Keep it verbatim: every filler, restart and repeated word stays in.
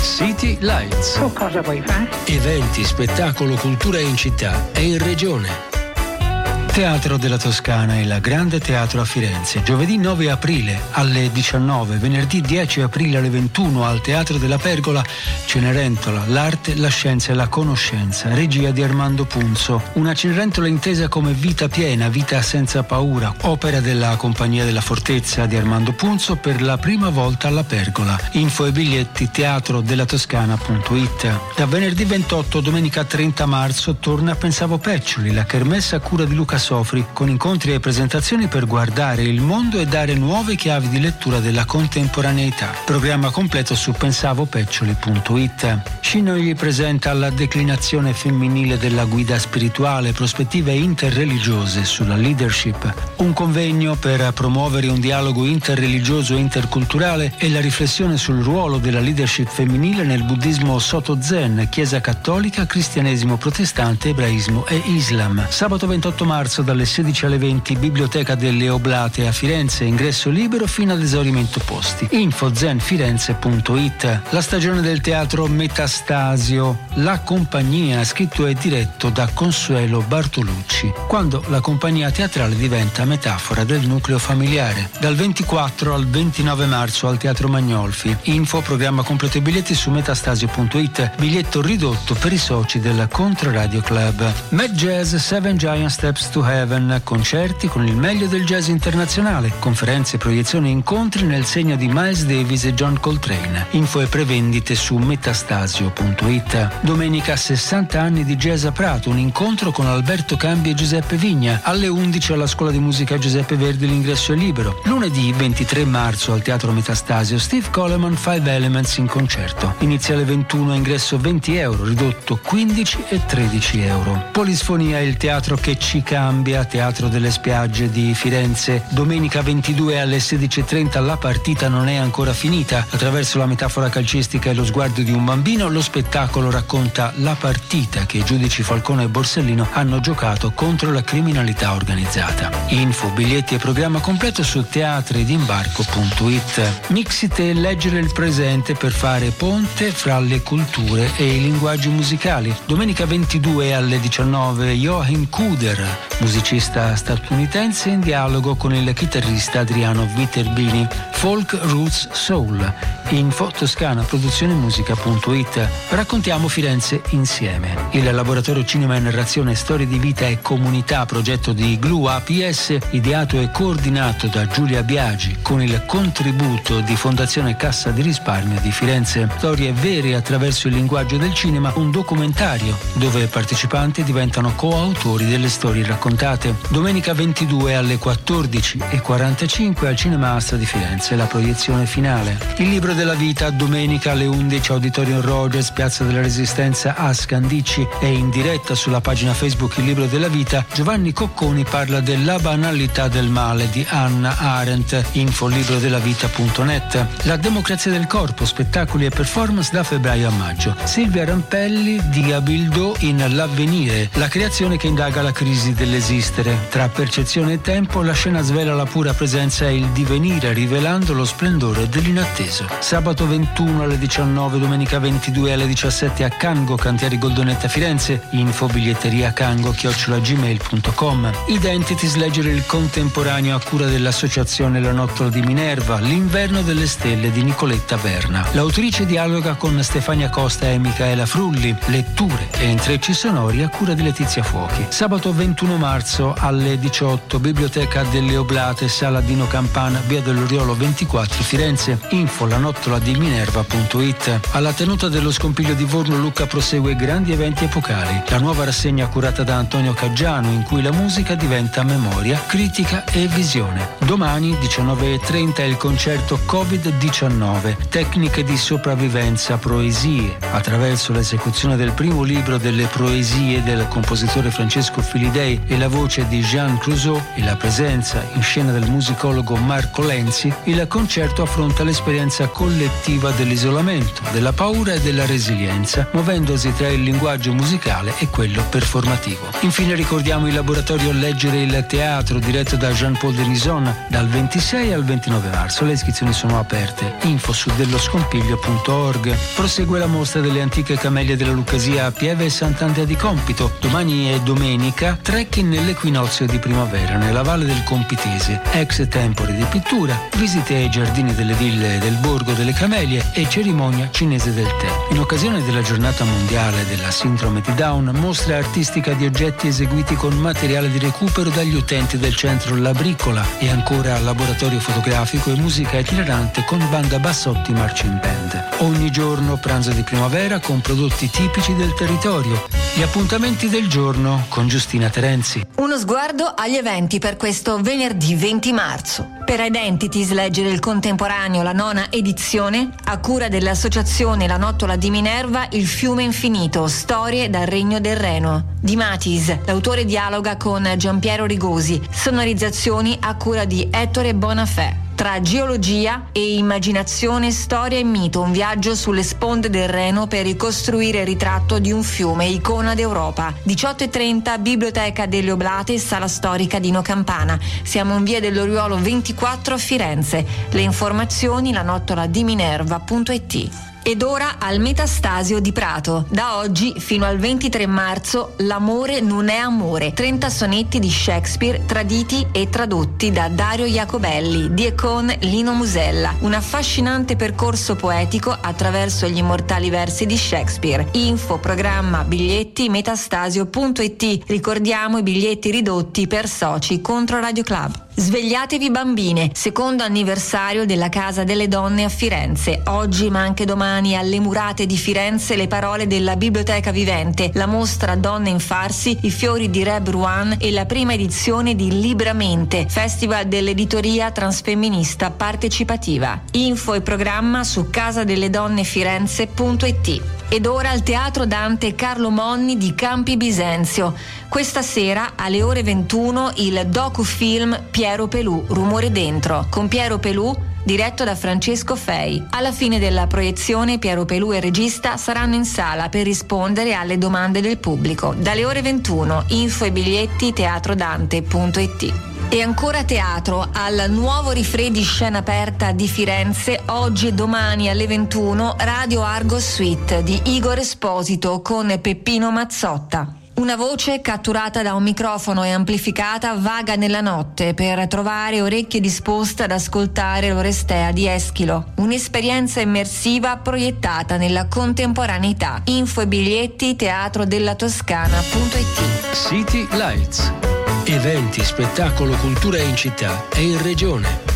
City Lights. Oh, cosa vuoi fare? Eventi, spettacolo, cultura in città e in regione. Teatro della Toscana e la Grande Teatro a Firenze, giovedì nove aprile alle diciannove, venerdì dieci aprile alle ventuno al Teatro della Pergola, Cenerentola, l'arte, la scienza e la conoscenza, regia di Armando Punzo. Una Cenerentola intesa come vita piena, vita senza paura, opera della Compagnia della Fortezza di Armando Punzo per la prima volta alla Pergola. Info e biglietti teatro della toscana punto it. Da venerdì ventotto a domenica trenta marzo torna Pensavo Peccioli, la kermesse a cura di Luca Sofri, con incontri e presentazioni per guardare il mondo e dare nuove chiavi di lettura della contemporaneità. Programma completo su pensavo peccioli punto it. Scinogli presenta la declinazione femminile della guida spirituale, prospettive interreligiose sulla leadership, un convegno per promuovere un dialogo interreligioso e interculturale e la riflessione sul ruolo della leadership femminile nel buddismo Soto Zen, Chiesa Cattolica, Cristianesimo Protestante, Ebraismo e Islam. Sabato ventotto marzo dalle sedici alle venti, Biblioteca delle Oblate a Firenze, ingresso libero fino ad esaurimento posti. Info zen firenze punto it. La stagione del teatro Metastasio, La Compagnia, scritto e diretto da Consuelo Bartolucci, quando la compagnia teatrale diventa metafora del nucleo familiare. Dal ventiquattro al ventinove marzo al Teatro Magnolfi. Info, programma completo e biglietti su metastasio punto it. Biglietto ridotto per i soci del Controradio Club. Mad Jazz Seven Giant Steps to Heaven, concerti con il meglio del jazz internazionale, conferenze, proiezioni e incontri nel segno di Miles Davis e John Coltrane. Info e prevendite su metastasio punto it. Domenica sessanta anni di jazz a Prato, un incontro con Alberto Cambi e Giuseppe Vigna. Alle undici alla Scuola di Musica Giuseppe Verdi l'ingresso è libero. Lunedì ventitré marzo al Teatro Metastasio, Steve Coleman Five Elements in concerto. Inizia alle ventuno, ingresso venti euro, ridotto quindici e tredici euro. Polisfonia, il teatro che ci cambia, Teatro delle Spiagge di Firenze. Domenica ventidue alle sedici e trenta, La partita non è ancora finita. Attraverso la metafora calcistica e lo sguardo di un bambino, lo spettacolo racconta la partita che i giudici Falcone e Borsellino hanno giocato contro la criminalità organizzata. Info, biglietti e programma completo su teatridimbarco punto it. Mixite, leggere il presente per fare ponte fra le culture e i linguaggi musicali. Domenica ventidue alle diciannove, Joachim Kuder, musicista statunitense in dialogo con il chitarrista Adriano Viterbini. Folk Roots Soul. Info toscana produzione musica punto it. Raccontiamo Firenze insieme. Il laboratorio Cinema e Narrazione, Storie di Vita e Comunità, progetto di Glu A P S, ideato e coordinato da Giulia Biagi con il contributo di Fondazione Cassa di Risparmio di Firenze. Storie vere attraverso il linguaggio del cinema, un documentario dove i partecipanti diventano coautori delle storie raccontate. Domenica ventidue alle quattordici e quarantacinque al Cinema Astra di Firenze, la proiezione finale. Il libro della vita, domenica alle undici, Auditorium Rogers, Piazza della Resistenza a Scandicci, e in diretta sulla pagina Facebook Il Libro della Vita. Giovanni Cocconi parla della banalità del male di Hannah Arendt. Info libro della vita punto net. La democrazia del corpo, spettacoli e performance da febbraio a maggio. Silvia Rampelli di Abildo in L'Avvenire, la creazione che indaga la crisi dell'esistere. Tra percezione e tempo, la scena svela la pura presenza e il divenire, rivelando lo splendore dell'inatteso. Sabato ventuno alle diciannove, domenica ventidue alle diciassette a Cango, Cantieri Goldonetta Firenze. Info biglietteria cango chiocciola gmail punto com. Identities, leggere il contemporaneo a cura dell'associazione La Nottola di Minerva, L'inverno delle stelle di Nicoletta Verna. L'autrice dialoga con Stefania Costa e Micaela Frulli. Letture e intrecci sonori a cura di Letizia Fuochi. Sabato ventuno marzo alle diciotto, Biblioteca delle Oblate, Sala Dino Campana, via dell'Oriolo ventiquattro Firenze. Info la nottola di minerva punto it. Alla tenuta dello Scompiglio di Vorno, Lucca prosegue grandi eventi epocali. La nuova rassegna curata da Antonio Caggiano, in cui la musica diventa memoria, critica e visione. Domani diciannove e trenta il concerto covid diciannove, tecniche di sopravvivenza, proesie, attraverso l'esecuzione del primo libro delle proesie del compositore Francesco Filidei e e la voce di Jean Clouseau e la presenza in scena del musicologo Marco Lenzi, il concerto affronta l'esperienza collettiva dell'isolamento, della paura e della resilienza, muovendosi tra il linguaggio musicale e quello performativo. Infine ricordiamo il laboratorio Leggere il teatro diretto da Jean-Paul Denison dal ventisei al ventinove marzo. Le iscrizioni sono aperte. Info su delloscompiglio punto org. Prosegue la mostra delle antiche camellie della Luccasia a Pieve e Sant'Andrea di Compito. Domani e domenica trekking nell'equinozio di primavera nella Valle del Compitese, ex tempore di pittura, visite ai giardini delle ville del Borgo delle Camelie e cerimonia cinese del tè. In occasione della giornata mondiale della sindrome di Down, mostra artistica di oggetti eseguiti con materiale di recupero dagli utenti del centro Labricola e ancora laboratorio fotografico e musica itinerante con banda Bassotti Marching Band. Ogni giorno pranzo di primavera con prodotti tipici del territorio. Gli appuntamenti del giorno con Giustina Terenzi. Uno sguardo agli eventi per questo venerdì venti marzo. Per Identities leggere il contemporaneo, la nona edizione, a cura dell'associazione La Nottola di Minerva, Il fiume infinito, storie dal regno del Reno. Di Matis, l'autore dialoga con Giampiero Rigosi, sonorizzazioni a cura di Ettore Bonafè. Tra geologia e immaginazione, storia e mito, un viaggio sulle sponde del Reno per ricostruire il ritratto di un fiume, icona d'Europa. diciotto e trenta, Biblioteca delle Oblate, Sala Storica Dino Campana. Siamo in via dell'Oriuolo ventiquattro a Firenze. Le informazioni la nottola di minerva punto it. Ed ora al Metastasio di Prato. Da oggi fino al ventitré marzo, L'amore non è amore. trenta sonetti di Shakespeare traditi e tradotti da Dario Jacobelli, di e con Lino Musella. Un affascinante percorso poetico attraverso gli immortali versi di Shakespeare. Info, programma, biglietti, metastasio punto it. Ricordiamo i biglietti ridotti per soci contro Radio Club. Svegliatevi bambine, secondo anniversario della Casa delle Donne a Firenze. Oggi ma anche domani alle Murate di Firenze le parole della Biblioteca Vivente, la mostra Donne in Farsi, i fiori di Reb Ruan e la prima edizione di Libramente, festival dell'editoria transfemminista partecipativa. Info e programma su casadelledonnefirenze punto it. Ed ora al Teatro Dante Carlo Monni di Campi Bisenzio. Questa sera alle ore ventuno il docufilm Piero Pelù, Rumore dentro, con Piero Pelù diretto da Francesco Fei. Alla fine della proiezione Piero Pelù e il regista saranno in sala per rispondere alle domande del pubblico. Dalle ore ventuno, info e biglietti teatrodante punto it. E ancora teatro al Nuovo Rifrè di Scena Aperta di Firenze, oggi e domani alle ventuno, Radio Argo Suite di Igor Esposito con Peppino Mazzotta. Una voce catturata da un microfono e amplificata vaga nella notte per trovare orecchie disposte ad ascoltare l'Orestea di Eschilo. Un'esperienza immersiva proiettata nella contemporaneità. Info e biglietti teatrodella-toscana punto it. City Lights. Eventi, spettacolo, cultura in città e in regione.